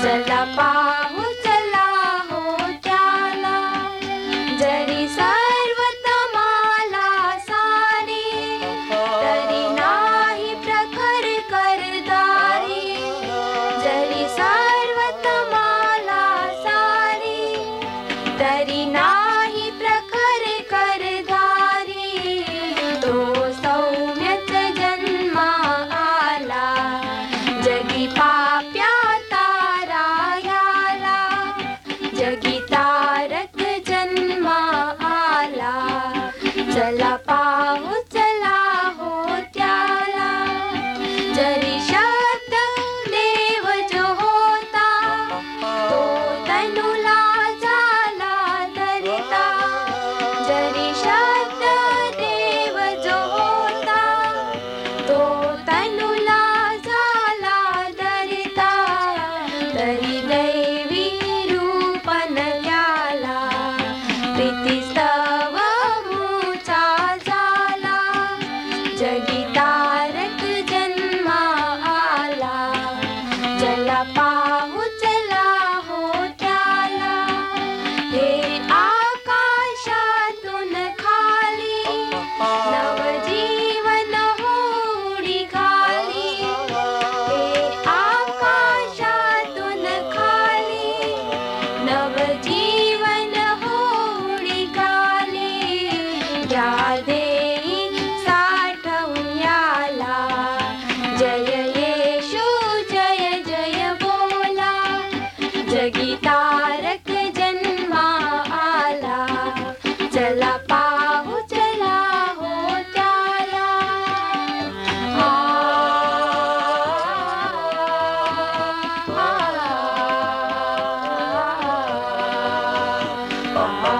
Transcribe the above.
चला पाहू चला हो त्याला, जरी सर्वत मला सारी, तरी नाही प्रखर करदारी. जरी सर्वत मला सारी, तरी नाही प्रखर करदारी. तो सौम्यच जन्मा आला, जगी पाप्या तारायाला. जगी तारक जन्मा आला, चला पाहू चला हो त्याला. जरी शब्द देव जो होता, तो तनुला झाला धरिता. जरी शब्द देव जो होता, तो तनुला झाला धरिता. तरी दैवी रूपन त्याला, प्रीतिस्तव मूचा झाला. जगी तारक जन्मा आला, चला पाहू चला हो त्याला. हे आकाशातून खाली, नवजीवन होडी घाली. हे आकाशातून खाली, नवजीवन होडी घाली. या देई साठवून याला, जय येशू जय जय बोला. जगी तारक जन्मा आला, चला पाहू चला हो त्याला. आ, आ, आ, आ, आ.